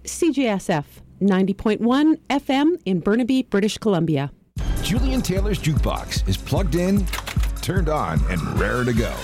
CJSF 90.1 FM in Burnaby, British Columbia. Julian Taylor's Jukebox is plugged in, turned on, and raring to go.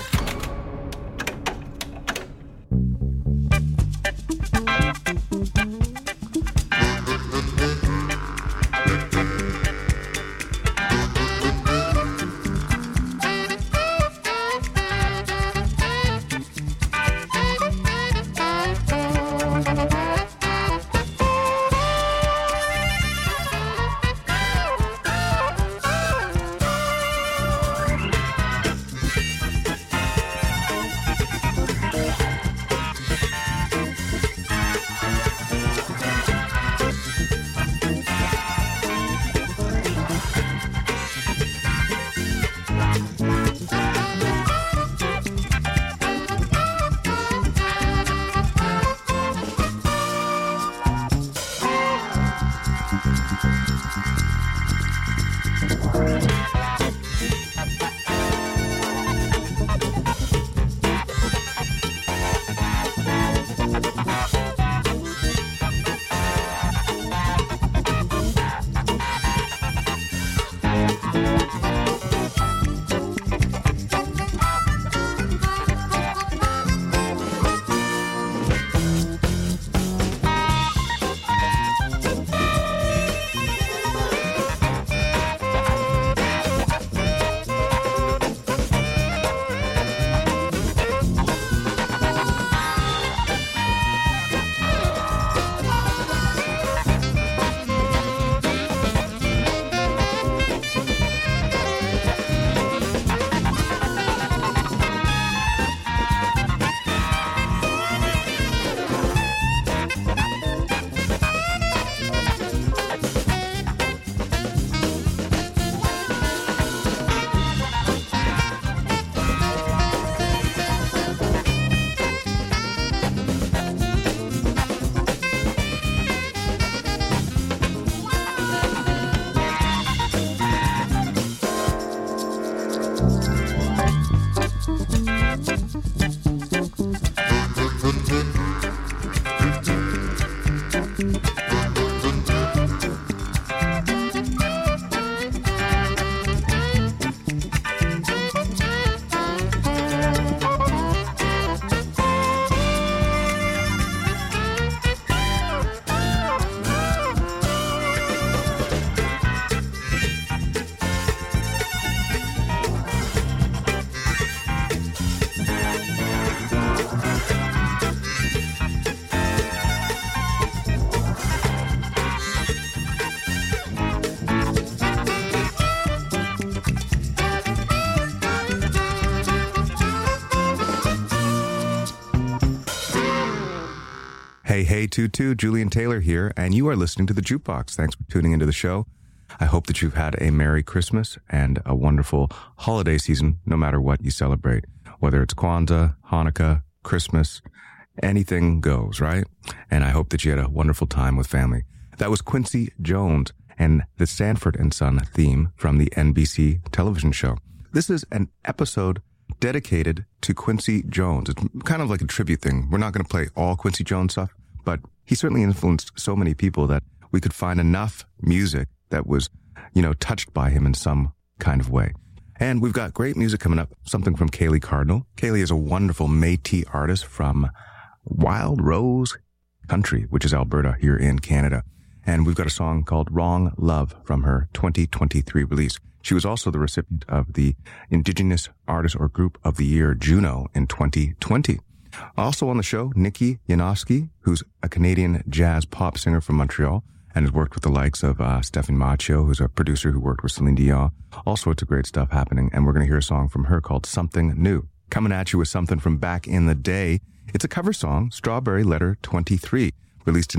Hey, Tutu, Julian Taylor here, and you are listening to The Jukebox. Thanks for tuning into the show. I hope that you've had a Merry Christmas and a wonderful holiday season, no matter what you celebrate. Whether it's Kwanzaa, Hanukkah, Christmas, anything goes, right? And I hope that you had a wonderful time with family. That was Quincy Jones and the Sanford and Son theme from the NBC television show. This is an episode dedicated to Quincy Jones. It's kind of like a tribute thing. We're not going to play all Quincy Jones stuff, but he certainly influenced so many people that we could find enough music that was, touched by him in some kind of way. And we've got great music coming up, something from Kaylee Cardinal. Kaylee is a wonderful Métis artist from Wild Rose Country, which is Alberta here in Canada. And we've got a song called Wrong Love from her 2023 release. She was also the recipient of the Indigenous Artist or Group of the Year Juno in 2020. Also on the show, Nikki Yanofsky, who's a Canadian jazz pop singer from Montreal and has worked with the likes of Stephen Macchio, who's a producer who worked with Celine Dion. All sorts of great stuff happening, and we're going to hear a song from her called Something New. Coming at you with something from back in the day. It's a cover song, Strawberry Letter 23, released in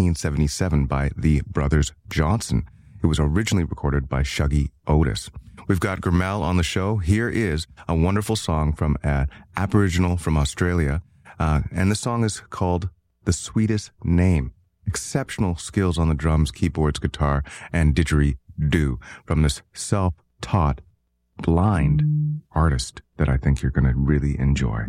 1977 by the Brothers Johnson. It was originally recorded by Shuggie Otis. We've got Gurmel on the show. Here is a wonderful song from an Aboriginal from Australia, and the song is called The Sweetest Name. Exceptional skills on the drums, keyboards, guitar, and didgeridoo from this self-taught blind artist that I think you're going to really enjoy.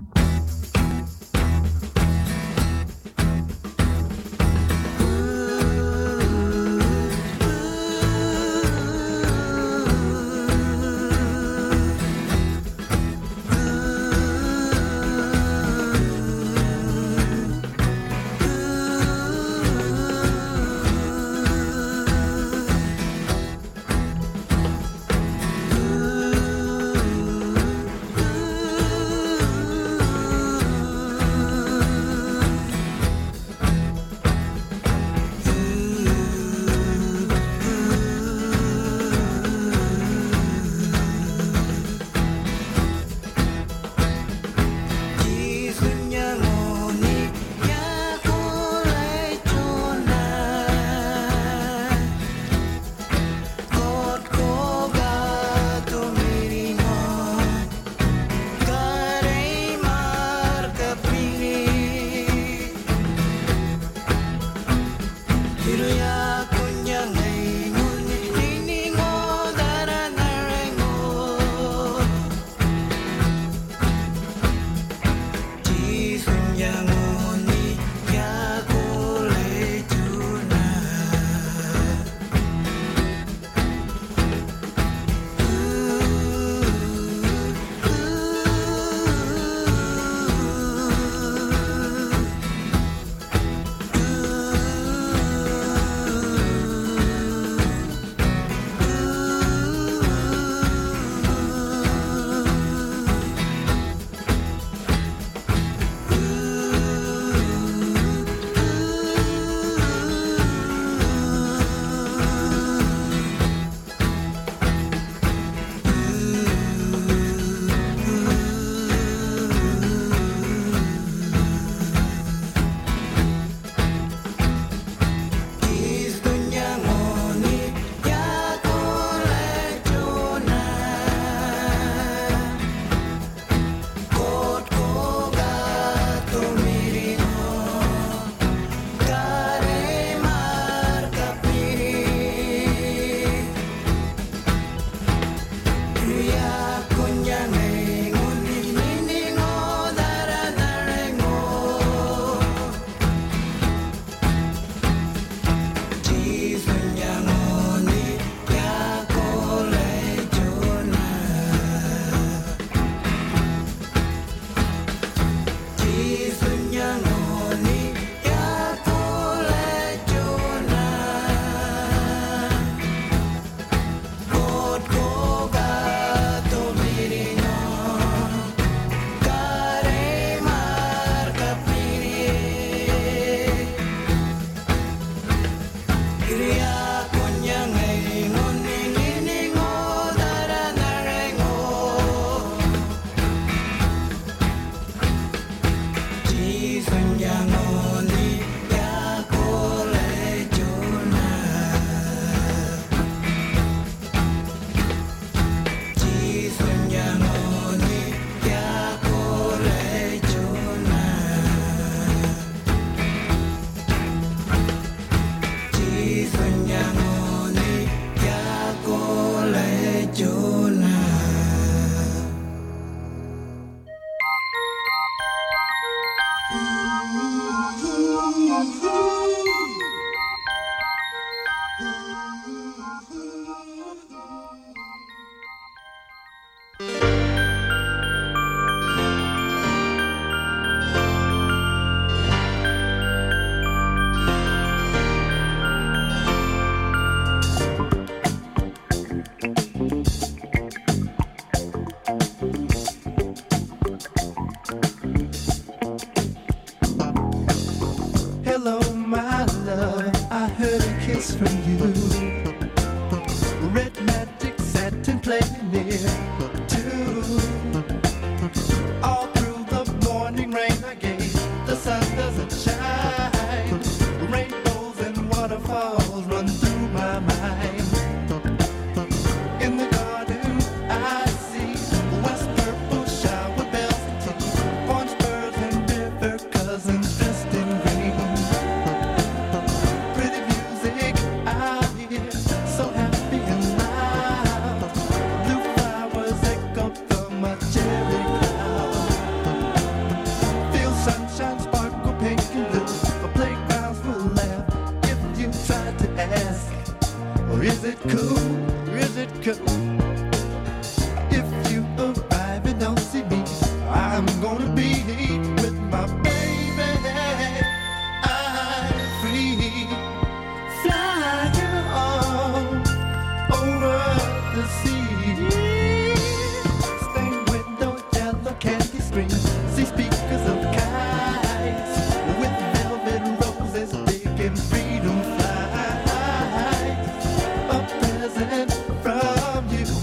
From you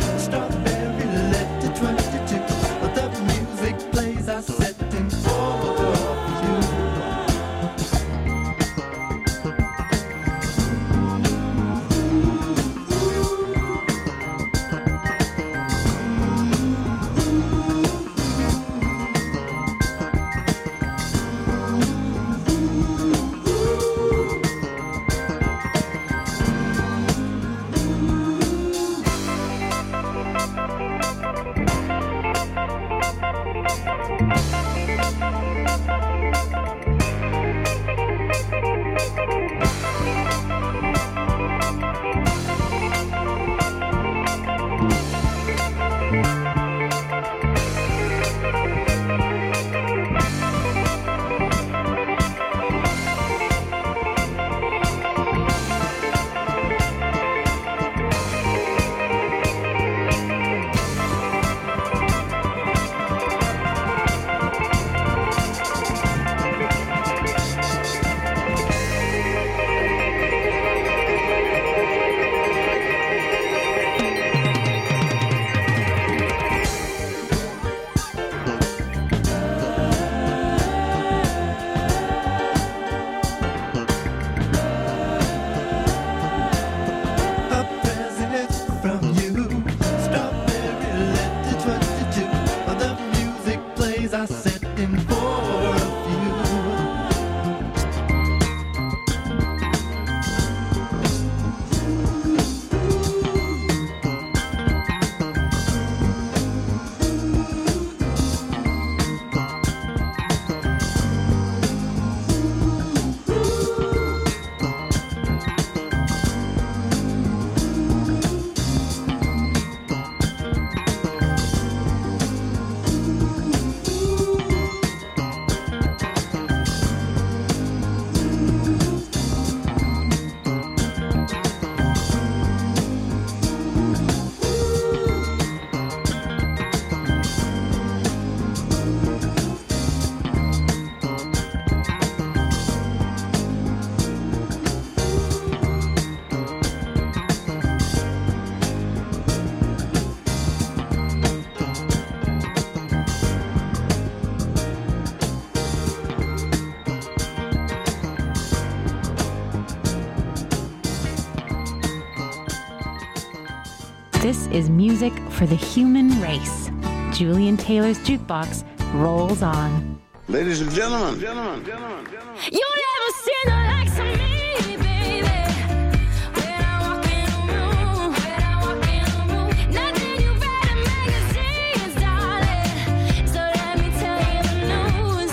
This is music for the human race. Julian Taylor's Jukebox rolls on. Ladies and gentlemen. You never seen the likes of me, baby. When I walk in a room, nothing you read in magazines, darling. So let me tell you the news.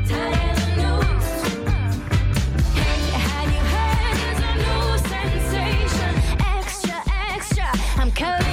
Hey, have you heard there's a new sensation? Extra, extra, I'm coming.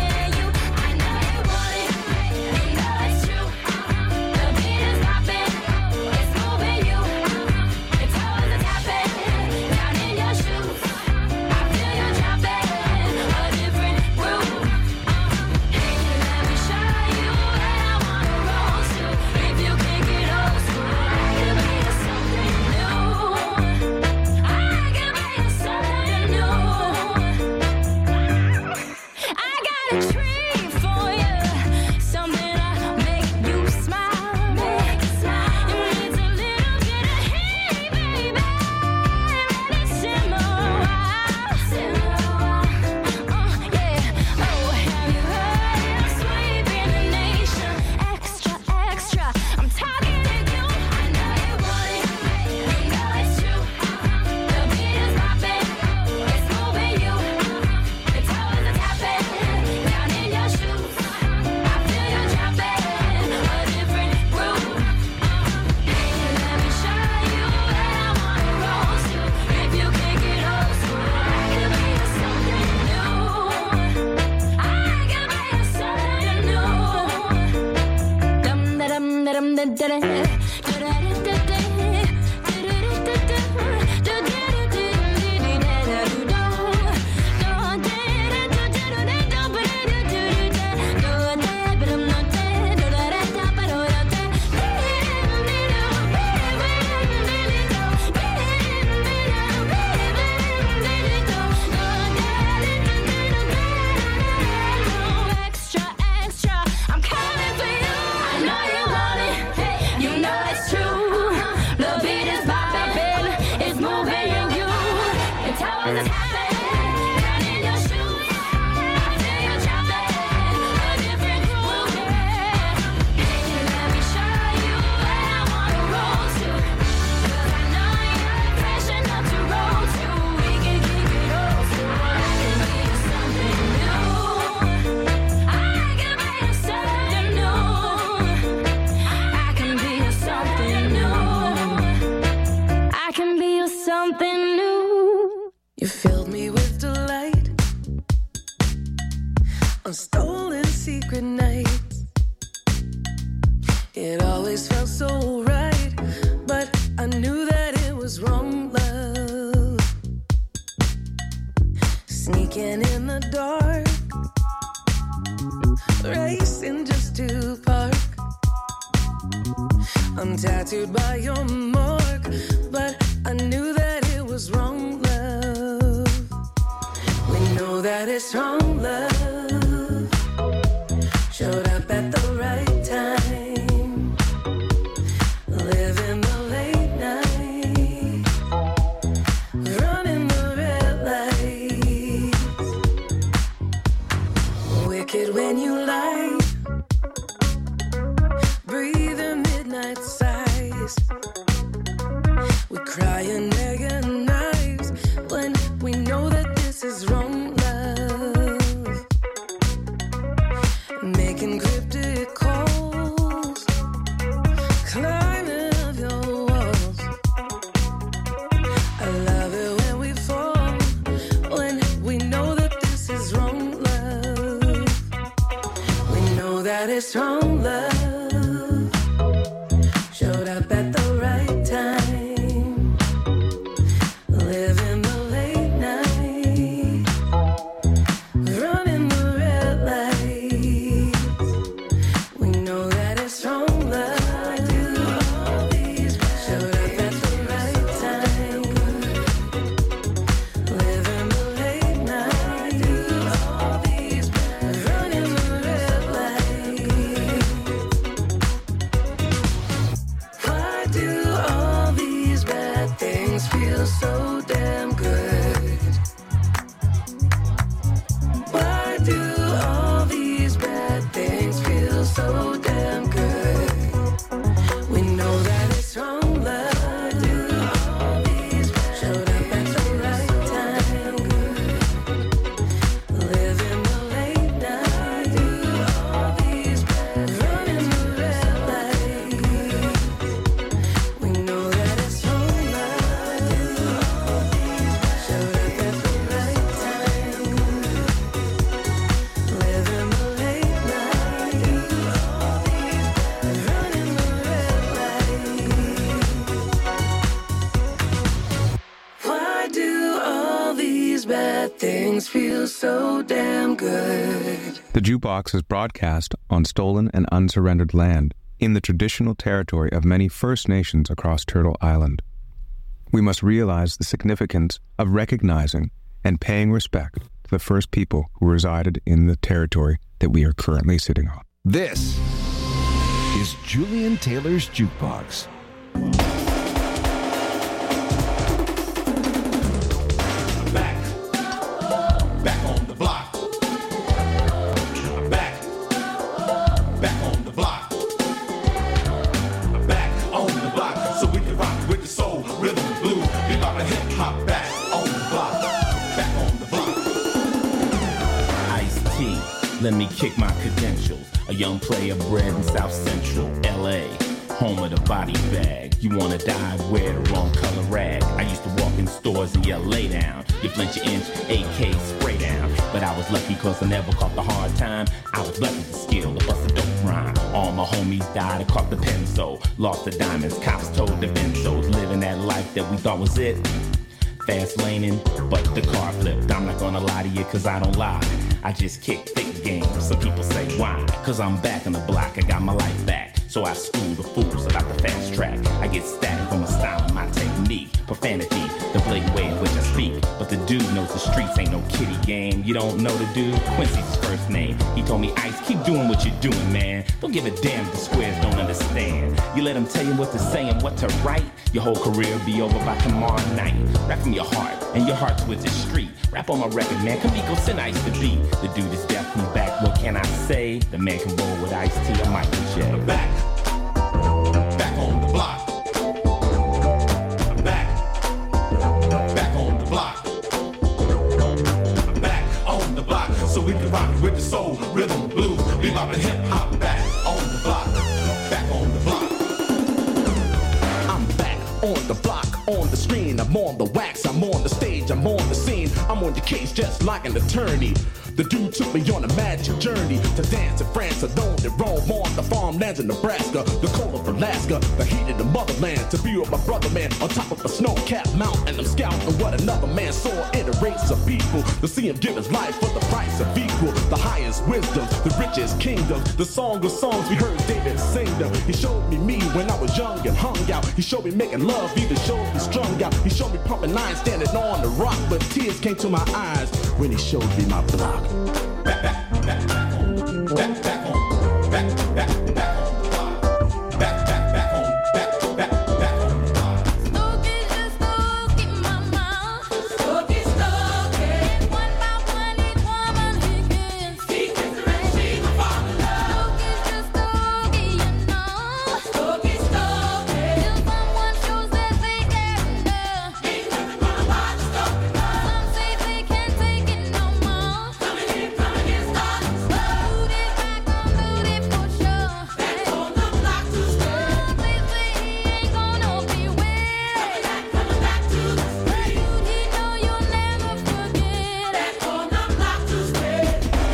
that things feel so damn good. The Jukebox is broadcast on stolen and unsurrendered land in the traditional territory of many First Nations across Turtle Island. We must realize the significance of recognizing and paying respect to the first people who resided in the territory that we are currently sitting on. This is Julian Taylor's Jukebox. Back on the block. Back on the block. Back on the block. So we can rock with the soul, rhythm, blues, bebop and hip hop. Back on the block. Back on the block. Ice-T, let me kick my credentials. A young player bred in South Central LA, home of the body bag. You wanna die, wear the wrong color rag. I used to walk in stores and yell, lay down. You flinch your inch, AK spray down. But I was lucky cause I never caught the hard time. I was lucky to skill to bust a dope rhyme. All my homies died, I caught the pencil. Lost the diamonds, cops told the benzos. Living that life that we thought was it. Fast laning, but the car flipped. I'm not gonna lie to you cause I don't lie. I just kick thick game. Some people say why? Cause I'm back on the block, I got my life back. So I school the fools about the fast track. I get static from my style and my technique. Profanity, the blatant way in which I speak. But the dude knows the streets ain't no kiddie game. You don't know the dude? Quincy's his first name. He told me, Ice, keep doing what you're doing, man. Don't give a damn if the squares don't understand. You let them tell you what to say and what to write. Your whole career will be over by tomorrow night. Rap from your heart, and your heart's with the street. Rap on my record, man. Kamiko send Ice to beat. The dude is definitely back, what can I say? The man can roll with Ice-T or Michael J. Back on the block. Back on the block. Back on the block. So we can rock with the soul, rhythm, blues, bebop and hip hop. Back on the block. Back on the block. I'm back on the block, on the screen. I'm on the wax, I'm on the stage, I'm on the scene. I'm on the case just like an attorney. The dude took me on a magic journey to dance in France alone and roam on the farmlands in Nebraska, the cold of Alaska, the heat of the motherland, to be with my brother man on top of a snow-capped mountain. I'm scouting what another man saw in a race of people, to see him give his life for the price of equal, the highest wisdom, the richest kingdom, the song of songs we heard David sing them. He showed me when I was young and hung out. He showed me making love, even showed me strung out. He showed me pumping iron, standing on the rock, but tears came to my eyes when he showed me my block. Back on the block. Stokey just stokey, mama. Stokey, stokey. One by one, each woman he gets. He gets the rest, she will fall in love. Stokey just stokey, you know. Stokey, stokey. Till someone shows that they care enough. Ain't nothing gonna buy the stokey love. Some say they can't take it no more. Coming in, starting slow. Booty back on booty for sure. Back on the block to stay. Please say he ain't gonna be weird. Coming back to the street. Dude, he know you'll never forget. Back on the block to stay.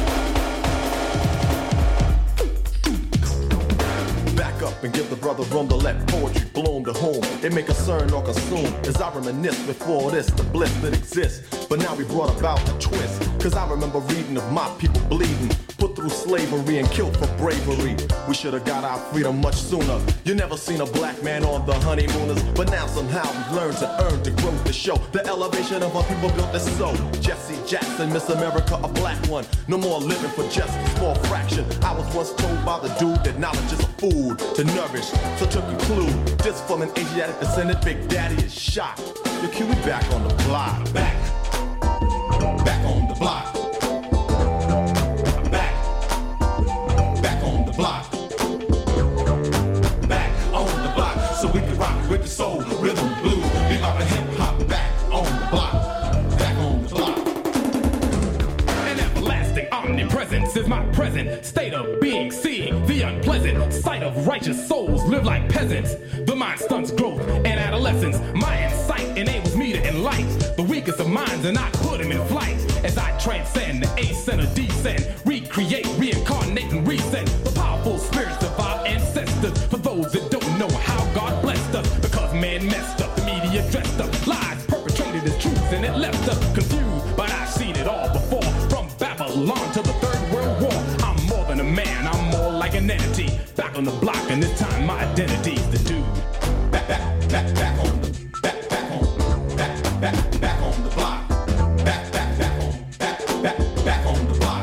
Back up and give the brother room to let poetry bloom to whom it may concern or consume. As I reminisce before this, the bliss that exists. But now we brought about a twist. Cause I remember reading of my people bleeding, put through slavery and killed for bravery. We should have got our freedom much sooner. You never seen a black man on the honeymooners, but now somehow we've learned to earn, to grow, to show the elevation of our people built this so. Jesse Jackson, Miss America, a black one. No more living for just a small fraction. I was once told by the dude that knowledge is a food to nourish. So to conclude, this from an Asiatic descendant, Big Daddy is shot. The Q, we back on the block. Back on the block. Back on the block. Back on the block. So we can rock with the soul, rhythm, blues, bebop and hip hop. Back on the block. Back on the block. An everlasting omnipresence is my present state of being, seeing the unpleasant sight of righteous souls live like peasants. The mind stunts growth and adolescence. My insight enables me to enlighten the weakest of minds, and I put him in flight as I transcend the ascend or descend, recreate, reincarnate, and reset the powerful spirits of our ancestors. For those that don't know how God blessed us, because man messed up, the media dressed up lies perpetrated as truths, and it left us confused. But I see on the block, and this time my identity's the dude. Back on the block. Back on the block.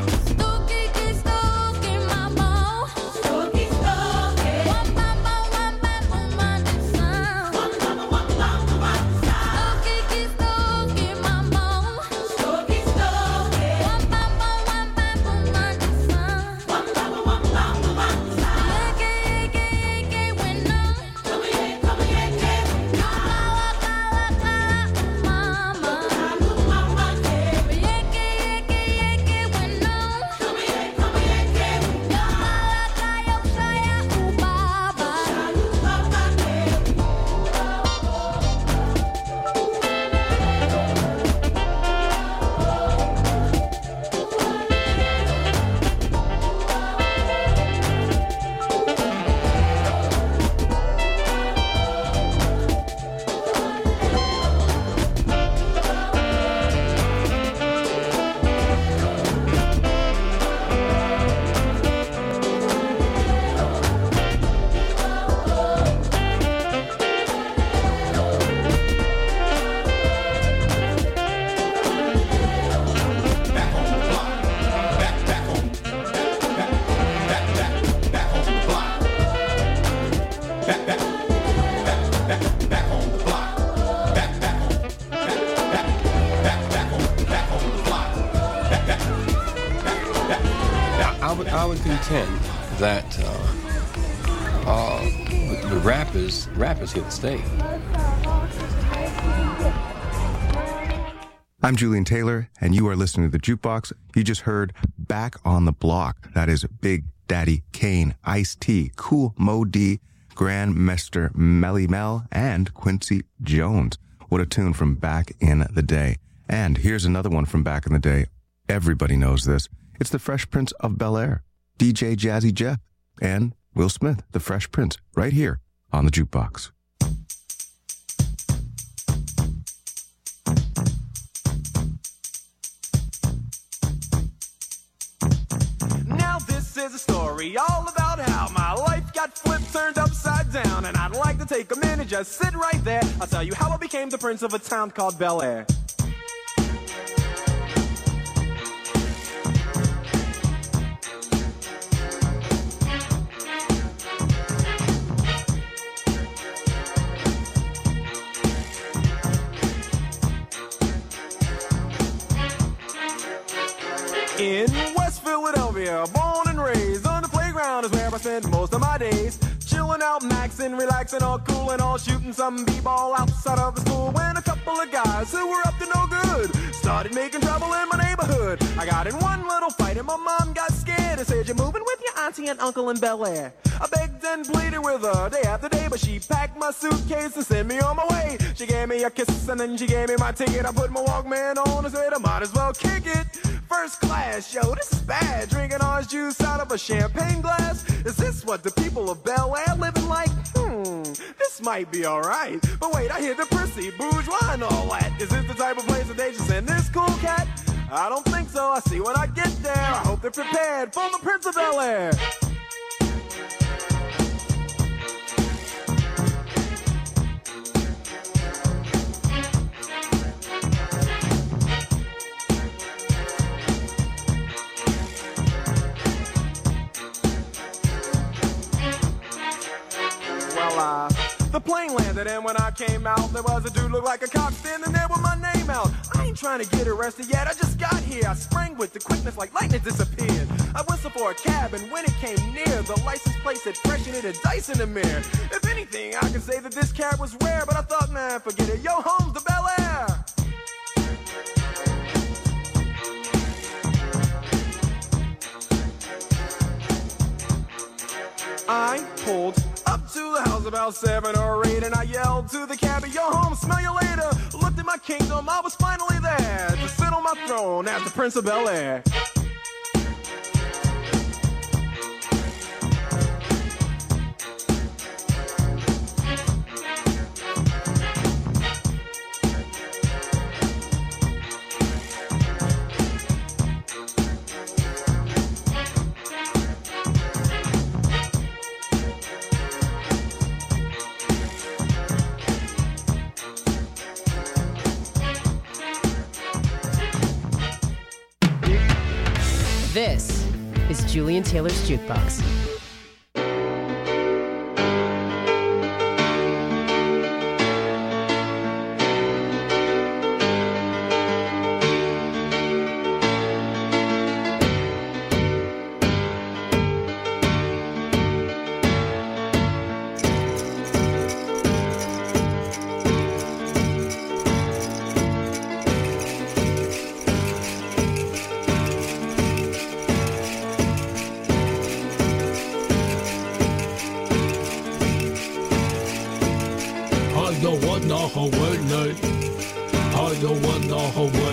I would contend that the rappers here to stay. I'm Julian Taylor, and you are listening to The Jukebox. You just heard Back on the Block. That is Big Daddy Kane, Ice-T, Kool Moe Dee, Grandmaster Melly Mel, and Quincy Jones. What a tune from back in the day. And here's another one from back in the day. Everybody knows this. It's the Fresh Prince of Bel-Air, DJ Jazzy Jeff, and Will Smith, the Fresh Prince, right here on The Jukebox. Now this is a story all about how my life got flipped, turned upside down, and I'd like to take a minute, just sit right there. I'll tell you how I became the prince of a town called Bel-Air. In West Philadelphia, born and raised, on the playground is where I spent most of my days. Chilling out, maxing, relaxing, all cool and all, shooting some b-ball outside of the school. When a couple of guys who were up to no good started making trouble in my neighborhood. I got in one little fight and my mom got scared and said, "You're moving with your auntie and uncle in Bel-Air." I begged and pleaded with her day after day, but she packed my suitcase and sent me on my way. She gave me a kiss and then she gave me my ticket. I put my Walkman on and said I might as well kick it. First class, yo, this is bad. Drinking orange juice out of a champagne glass. Is this what the people of Bel-Air living like? This might be alright. But wait, I hear the prissy, bourgeois and all that. Is this the type of place that they should send this cool cat? I don't think so. I see when I get there. I hope they're prepared for the Prince of Bel-Air. The plane landed and when I came out, there was a dude look like a cop standing there with my name out. I ain't trying to get arrested yet, I just got here. I sprang with the quickness like lightning disappeared. I whistled for a cab and when it came near, the license plate said fresh and it had dice in the mirror. If anything, I can say that this cab was rare, but I thought, nah, forget it. Yo, home's the Bel-Air. I pulled up to the house about 7 or 8 and I yelled to the cabbie, "Yo, home, smell you later." Looked at my kingdom, I was finally there to sit on my throne as the Prince of Bel-Air. This is Julian Taylor's Jukebox. I don't wanna hold